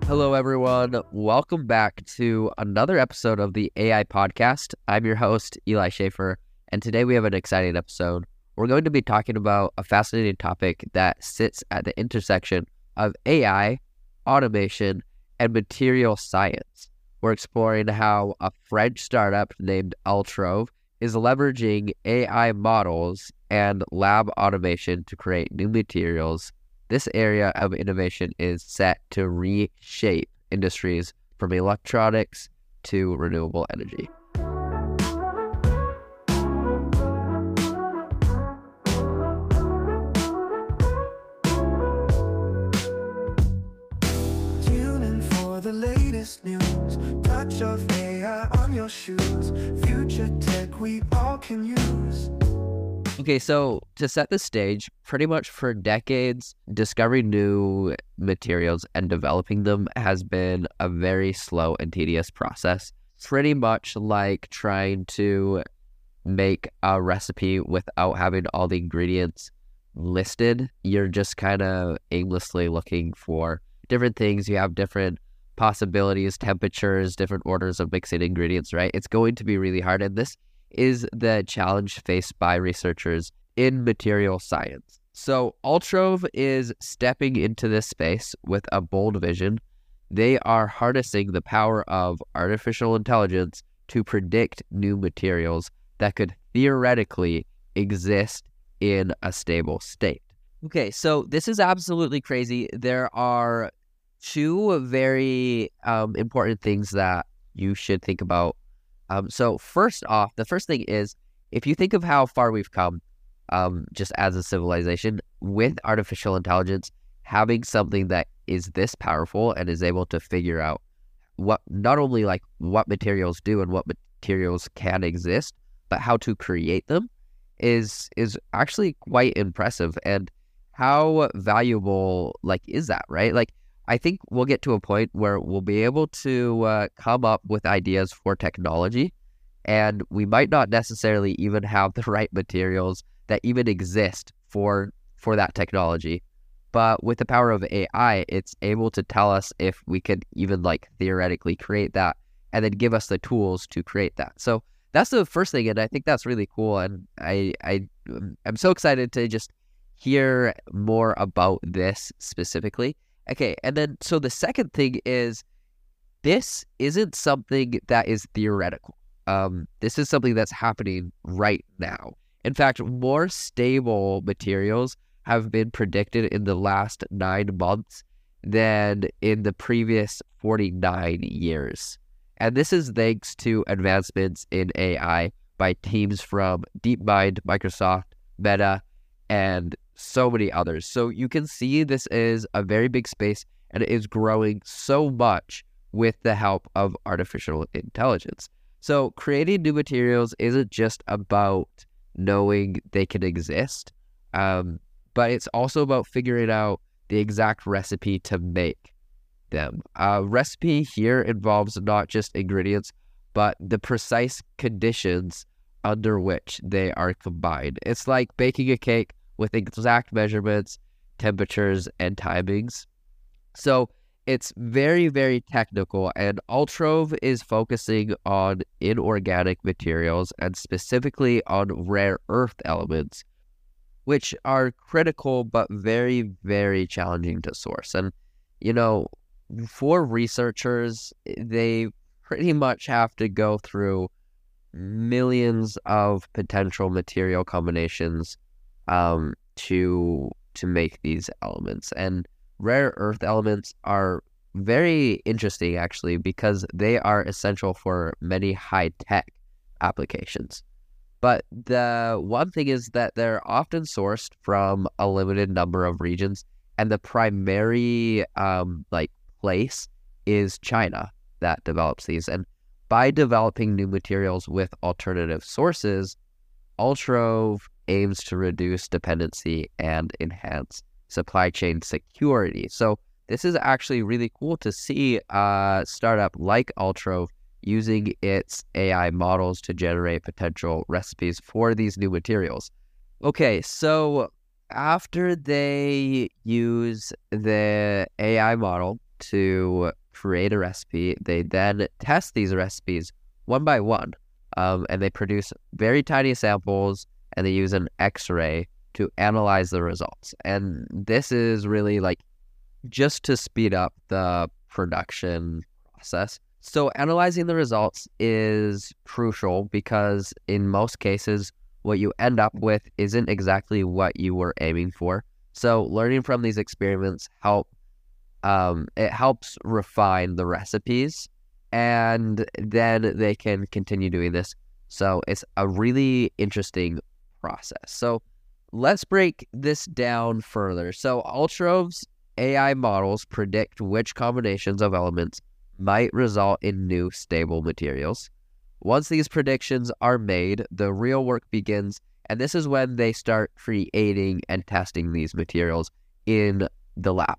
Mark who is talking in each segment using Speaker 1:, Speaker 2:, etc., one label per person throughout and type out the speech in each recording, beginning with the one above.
Speaker 1: Hello, everyone. Welcome back to another episode of the AI Podcast. I'm your host, Eli Schaefer, and today we have an exciting episode. We're going to be talking about a fascinating topic that sits at the intersection of AI, automation, and material science. We're exploring how a French startup named Altrove is leveraging AI models and lab automation to create new materials. This area of innovation is set to reshape industries from electronics to renewable energy.
Speaker 2: Tune in for the latest news. Touch of AI on your shoes. Future tech we all can use.
Speaker 1: Okay, so to set the stage, pretty much for decades, discovering new materials and developing them has been a very slow and tedious process. Pretty much like trying to make a recipe without having all the ingredients listed. You're just kind of aimlessly looking for different things. You have different possibilities, temperatures, different orders of mixing ingredients, right? It's going to be really hard, and this is the challenge faced by researchers in material science. So Altrove is stepping into this space with a bold vision. They are harnessing the power of artificial intelligence to predict new materials that could theoretically exist in a stable state. Okay, so this is absolutely crazy. There are two very important things that you should think about. So first off, the first thing is, if you think of how far we've come, just as a civilization, with artificial intelligence, having something that is this powerful and is able to figure out what, not only like what materials do and what materials can exist, but how to create them is actually quite impressive. And how valuable, is that, right? I think we'll get to a point where we'll be able to come up with ideas for technology, and we might not necessarily even have the right materials that even exist for that technology. But with the power of AI, it's able to tell us if we could even theoretically create that, and then give us the tools to create that. So that's the first thing, and I think that's really cool. And I'm so excited to just hear more about this specifically. Okay, and then so the second thing is, this isn't something that is theoretical. This is something that's happening right now. In fact, more stable materials have been predicted in the last 9 months than in the previous 49 years. And this is thanks to advancements in AI by teams from DeepMind, Microsoft, Meta, and so many others. So you can see this is a very big space, and it is growing so much with the help of artificial intelligence. So creating new materials isn't just about knowing they can exist, but it's also about figuring out the exact recipe to make them. Recipe here involves not just ingredients, but the precise conditions under which they are combined. It's like baking a cake with exact measurements, temperatures, and timings. So it's very, very technical, and Altrove is focusing on inorganic materials and specifically on rare earth elements, which are critical but very, very challenging to source. And, for researchers, they pretty much have to go through millions of potential material combinations to make these elements. And rare earth elements are very interesting, actually, because they are essential for many high-tech applications. But the one thing is that they're often sourced from a limited number of regions, and the primary place is China that develops these. And by developing new materials with alternative sources, Altrove aims to reduce dependency and enhance supply chain security. So this is actually really cool to see a startup like Altrove using its AI models to generate potential recipes for these new materials. Okay, so after they use the AI model to create a recipe. They then test these recipes one by one, and they produce very tiny samples, and they use an X-ray to analyze the results. And this is really like just to speed up the production process. So analyzing the results is crucial because in most cases, what you end up with isn't exactly what you were aiming for. So learning from these experiments it helps refine the recipes, and then they can continue doing this. So it's a really interesting process. So let's break this down further. So Altrove's AI models predict which combinations of elements might result in new stable materials. Once these predictions are made, the real work begins, and this is when they start creating and testing these materials in the lab.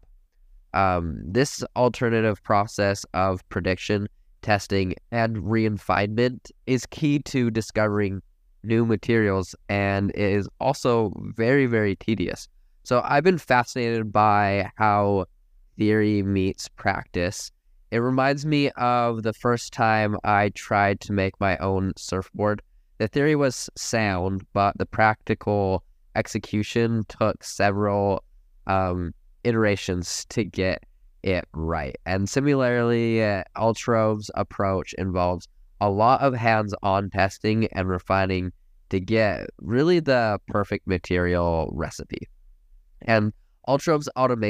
Speaker 1: This alternative process of prediction, testing, and refinement is key to discovering new materials, and is also very, very tedious. So I've been fascinated by how theory meets practice. It reminds me of the first time I tried to make my own surfboard. The theory was sound, but the practical execution took several iterations to get it right. And similarly, Altrove's approach involves a lot of hands-on testing and refining to get really the perfect material recipe. And Altrove's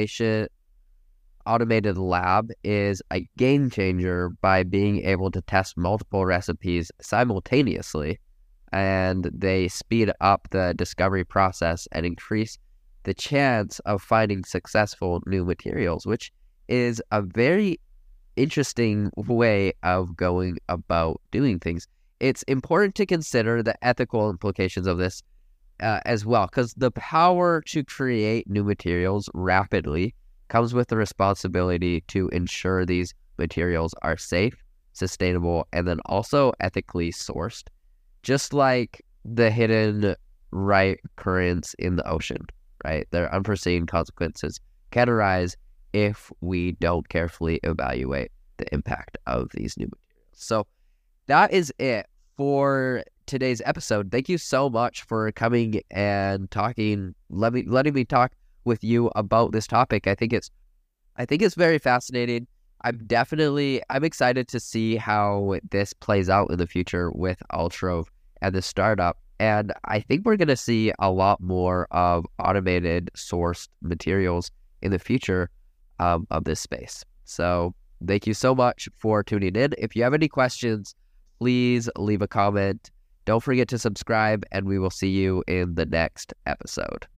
Speaker 1: automated lab is a game changer by being able to test multiple recipes simultaneously, and they speed up the discovery process and increase the chance of finding successful new materials, which is a very interesting way of going about doing things. It's important to consider the ethical implications of this as well, because the power to create new materials rapidly comes with the responsibility to ensure these materials are safe, sustainable, and then also ethically sourced, just like the hidden right currents in the ocean, right? Their unforeseen consequences can arise if we don't carefully evaluate the impact of these new materials. So that is it for today's episode. Thank you so much for coming and talking, letting me talk with you about this topic. I think it's very fascinating. I'm excited to see how this plays out in the future with Altrove and the startup. And I think we're going to see a lot more of automated sourced materials in the future of this space. So thank you so much for tuning in. If you have any questions, please leave a comment. Don't forget to subscribe, and we will see you in the next episode.